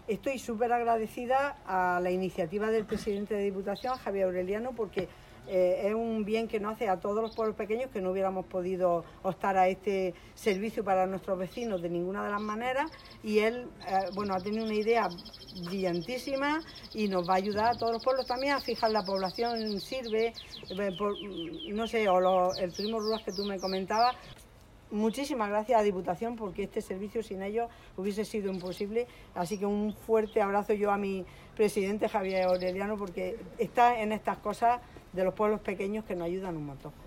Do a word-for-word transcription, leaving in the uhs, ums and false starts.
estoy súper agradecida a la iniciativa del presidente de Diputación, Javier Aureliano, porque Eh, es un bien que nos hace a todos los pueblos pequeños, que no hubiéramos podido optar a este servicio para nuestros vecinos de ninguna de las maneras, y él eh, bueno, ha tenido una idea brillantísima y nos va a ayudar a todos los pueblos también a fijar la población, sirve, eh, por, no sé, o los, el turismo rural que tú me comentabas. Muchísimas gracias a Diputación, porque este servicio sin ellos hubiese sido imposible, así que un fuerte abrazo yo a mi presidente Javier Aureliano, porque está en estas cosas de los pueblos pequeños que nos ayudan un montón.